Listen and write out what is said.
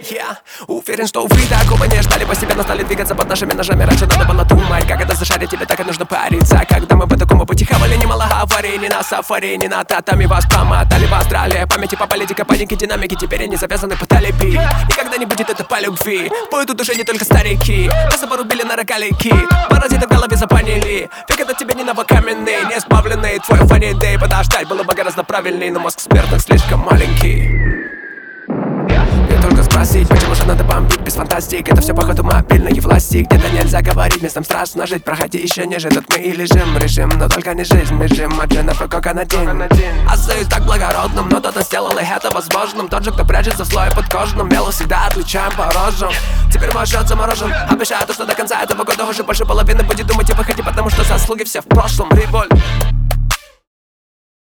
Я уверен, что вы такого не ждали. Постепенно стали двигаться под нашими ножами. Раньше надо было думать, как это зашарить. Тебе так и нужно париться. Когда мы по такому пути хавали немало аварий. Не на сафари, не на татами. Вас промотали в Австралии. Памяти по политике, паники, динамики. Теперь они завязаны по талипи. Никогда не будет это по любви. Будут уже не только старики. Нас порубили на рогалики. Паразиты в голове запанили. Век это тебе не новокаменный, не избавленный. Твой funny day. Подождать было бы гораздо правильней. Но мозг смертных слишком маленький. Мне только спросить, почему же надо бомбить без фантастик. Это все походу мобильные власти. Где-то нельзя говорить, местом страшно жить. Проходи еще ниже, тут мы и лежим. Режим, но только не жизнь, режим. От джинов и кока на день. Остаюсь так благородным, но кто-то сделал их это возможным. Тот же, кто прячется в слое подкожном. Белых всегда отличаем по рожам. Теперь мой счет заморожен. Обещаю, что до конца этого года уже больше половины будет думать и выходить, потому что заслуги все в прошлом. Револьт.